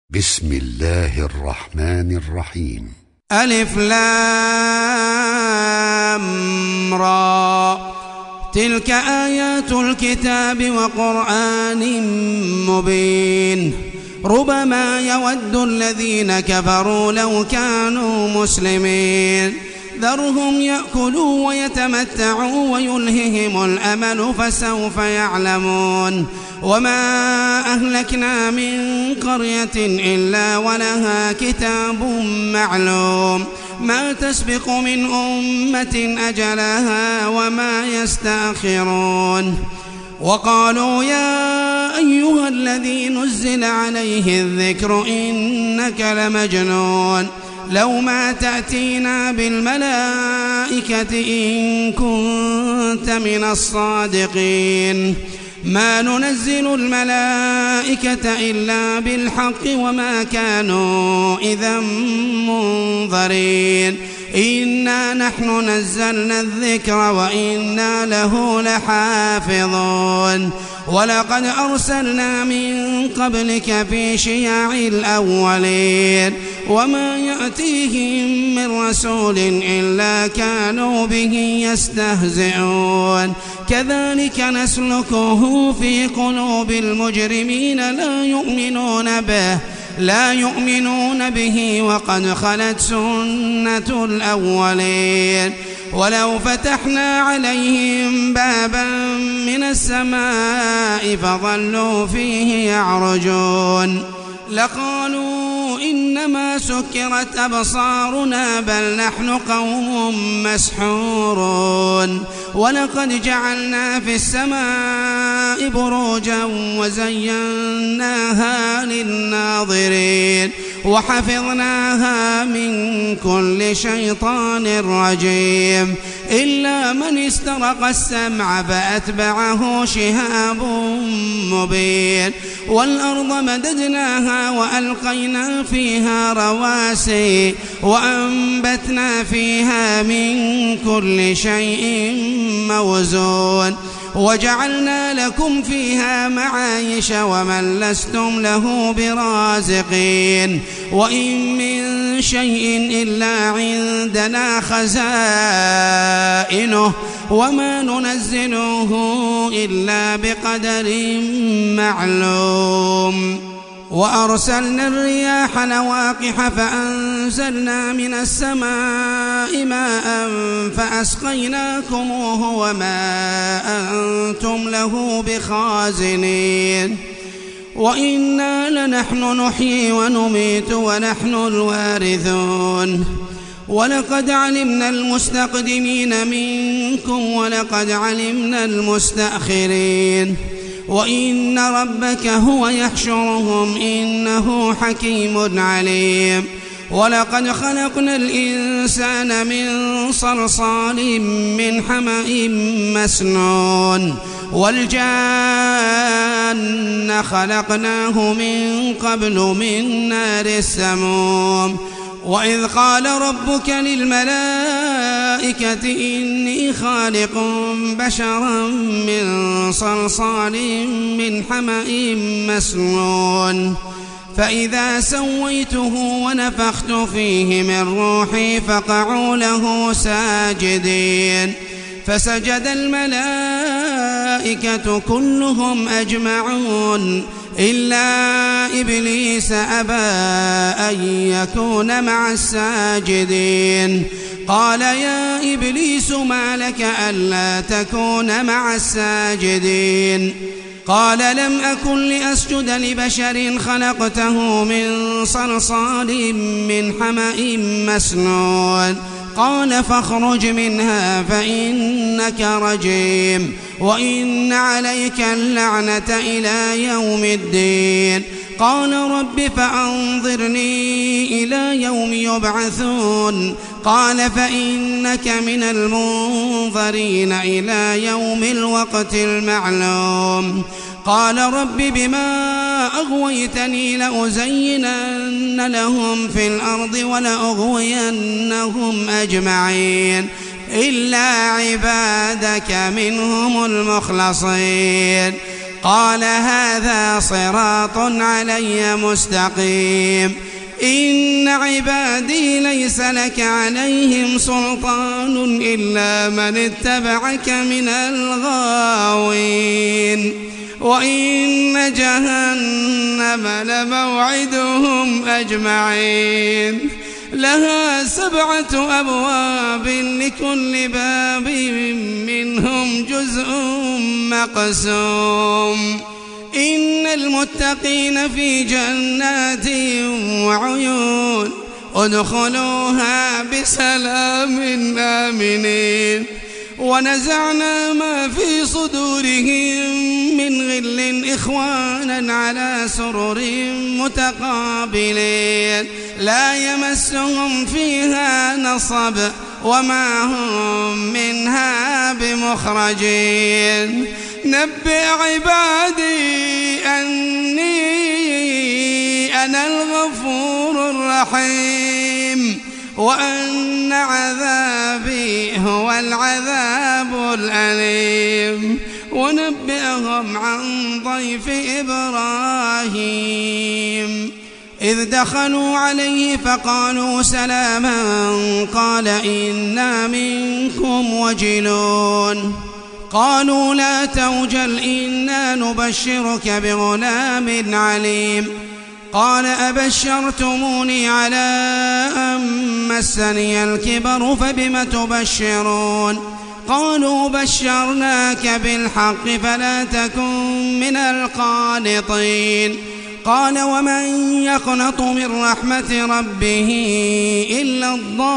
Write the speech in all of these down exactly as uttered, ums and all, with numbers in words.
بسم الله الرحمن الرحيم. ألف لام را تلك آيات الكتاب وقرآن مبين ربما يود الذين كفروا لو كانوا مسلمين ذرهم يأكلوا ويتمتعوا ويلههم الأمل فسوف يعلمون وما أهلكنا من قرية إلا ولها كتاب معلوم ما تسبق من أمة أجلها وما يستأخرون وقالوا يا أيها الذي نزل عليه الذكر إنك لمجنون لو ما تأتينا بالملائكة إن كنت من الصادقين ما ننزل الملائكة إلا بالحق وما كانوا إذا منظرين إنا نحن نزلنا الذكر وإنا له لحافظون ولقد أرسلنا من قبلك في شياع الأولين وما يأتيهم من رسول إلا كانوا به يستهزئون كذلك نسلكه في قلوب المجرمين لا يؤمنون به لا يؤمنون به وقد خلت سنة الأولين ولو فتحنا عليهم بابا من السماء فظلوا فيه يعرجون لقالوا إنما سكرت أبصارنا بل نحن قوم مسحورون ولقد جعلنا في السماء بروجا وزيناها للناظرين وحفظناها من كل شيطان رجيم إلا من استرق السمع فأتبعه شهاب مبين والأرض مددناها وألقينا فيها رواسي وأنبتنا فيها من كل شيء موزون وجعلنا لكم فيها معايش ومن لستم له برازقين وإن من شيء إلا عندنا خزائنه وما ننزله إلا بقدر معلوم وأرسلنا الرياح لواقح فأنزلنا من السماء ماء فأسقيناكموه وما أنتم له بخازنين وإنا لنحن نحيي ونميت ونحن الوارثون ولقد علمنا المستقدمين منكم ولقد علمنا المستأخرين وإن ربك هو يحشرهم إنه حكيم عليم ولقد خلقنا الإنسان من صلصال من حمأ مسنون والجان خلقناه من قبل من نار السموم وإذ قال ربك للملائكة إني خالق بشرا من صلصال من حمأ مسنون فإذا سويته ونفخت فيه من روحي فقعوا له ساجدين فسجد الملائكة كلهم أجمعون إلا إبليس أبى أن يكون مع الساجدين قال يا إبليس ما لك ألا تكون مع الساجدين قال لم أكن لأسجد لبشر خلقته من صلصال من حمأ مسنون قال فاخرج منها فإنك رجيم وإن عليك اللعنة إلى يوم الدين قال رب فأنظرني إلى يوم يبعثون قال فإنك من المنظرين إلى يوم الوقت المعلوم قال رب بما أغويتني لأزينن لهم في الأرض ولأغوينهم أجمعين إلا عبادك منهم المخلصين قال هذا صراط علي مستقيم إن عبادي ليس لك عليهم سلطان إلا من اتبعك من الغاوين وإن جهنم لموعدهم أجمعين لها سبعة أبواب لكل باب منهم جزء مقسوم إن المتقين في جنات وعيون ادخلوها بسلام آمنين ونزعنا ما في صدورهم من غل إخوانا على سرر متقابلين لا يمسهم فيها نصب وما هم منها بمخرجين نبئ عبادي أني أنا الغفور الرحيم وأن عذابي هو العذاب الأليم ونبئهم عن ضيف إبراهيم إذ دخلوا عليه فقالوا سلاما قال إنا منكم وجلون قالوا لا توجل إنا نبشرك بغلام عليم قال أبشرتموني على أن مسني الكبر فبم تبشرون قالوا بشرناك بالحق فلا تكن من القانطين قال ومن يقنط من رحمة ربه إلا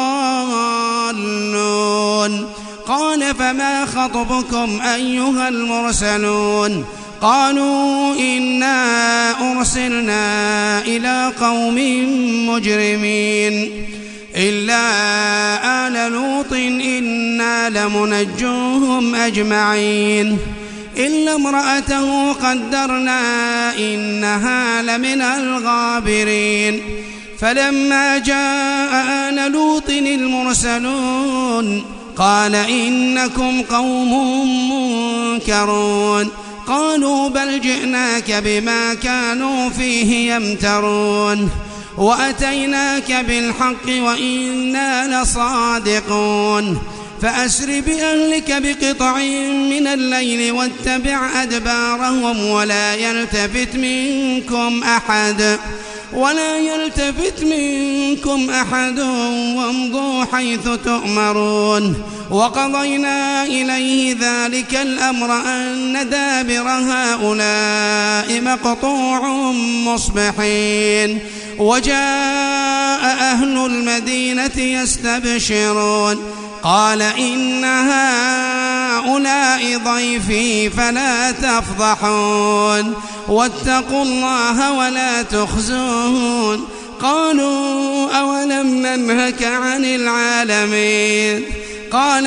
الضالون قال فما خطبكم أيها المرسلون قالوا إنا أرسلنا إلى قوم مجرمين إلا آل لوط إنا لمنجوهم أجمعين إلا امرأته قدرنا إنها لمن الغابرين فلما جاء آل لوط المرسلون قال إنكم قوم منكرون قالوا بل جئناك بما كانوا فيه يمترون وأتيناك بالحق وإنا لصادقون فأسر بأهلك بقطع من الليل واتبع أدبارهم ولا يلتفت منكم أحد ولا يلتفت منكم أحد وامضوا حيث تؤمرون وقضينا إليه ذلك الأمر أن دابر هؤلاء مقطوع مصبحين وجاء أهل المدينة يستبشرون قال إن هؤلاء ضيفي فلا تفضحون واتقوا الله ولا تخزون قالوا أولم ننهك عن العالمين قال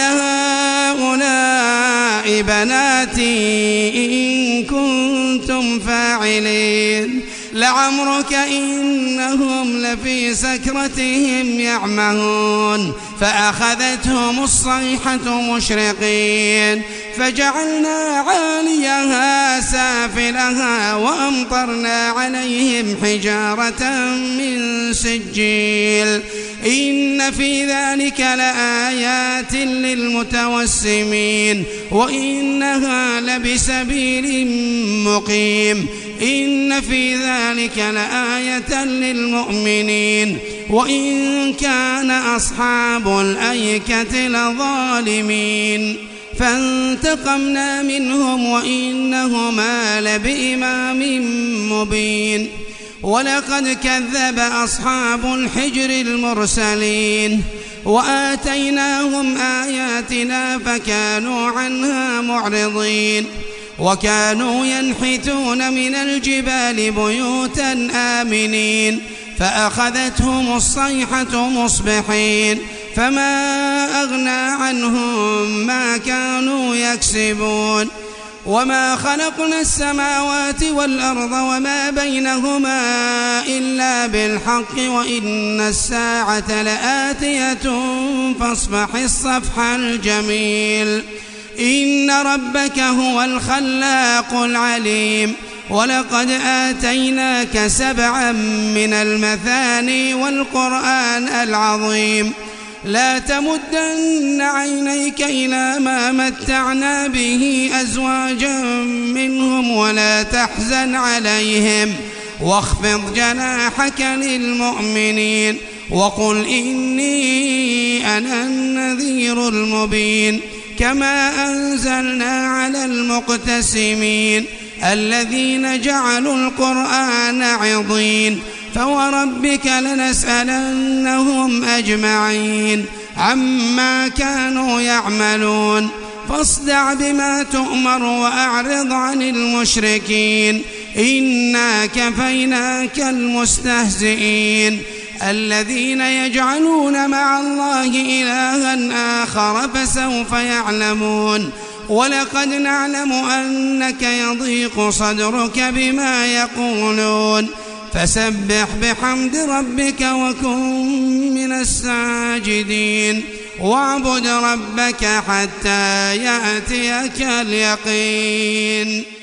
هؤلاء بناتي إن كنتم فاعلين لعمرك إنهم لفي سكرتهم يعمهون فأخذتهم الصيحة مشرقين فجعلنا عاليها سافلها وأمطرنا عليهم حجارة من سجيل إن في ذلك لآيات للمتوسمين وإنها لبسبيل مقيم إن في ذلك لآية للمؤمنين وإن كان أصحاب الأيكة لظالمين فانتقمنا منهم وإنهما لبإمام مبين ولقد كذب أصحاب الحجر المرسلين وآتيناهم آياتنا فكانوا عنها معرضين وكانوا ينحتون من الجبال بيوتا آمنين فأخذتهم الصيحة مصبحين فما أغنى عنهم ما كانوا يكسبون وما خلقنا السماوات والأرض وما بينهما إلا بالحق وإن الساعة لآتية فاصفح الصفح الجميل إن ربك هو الخلاق العليم ولقد آتيناك سبعا من المثاني والقرآن العظيم لا تمدن عينيك إلى ما متعنا به أزواجا منهم ولا تحزن عليهم واخفض جناحك للمؤمنين وقل إني أنا النذير المبين كما أنزلنا على المقتسمين الذين جعلوا القرآن عضين فوربك لنسألنهم أجمعين عما كانوا يعملون فاصدع بما تؤمر وأعرض عن المشركين إنا كفيناك المستهزئين الذين يجعلون مع الله إلها آخر فسوف يعلمون ولقد نعلم أنك يضيق صدرك بما يقولون فسبح بحمد ربك وكن من الساجدين واعبد ربك حتى يأتيك اليقين.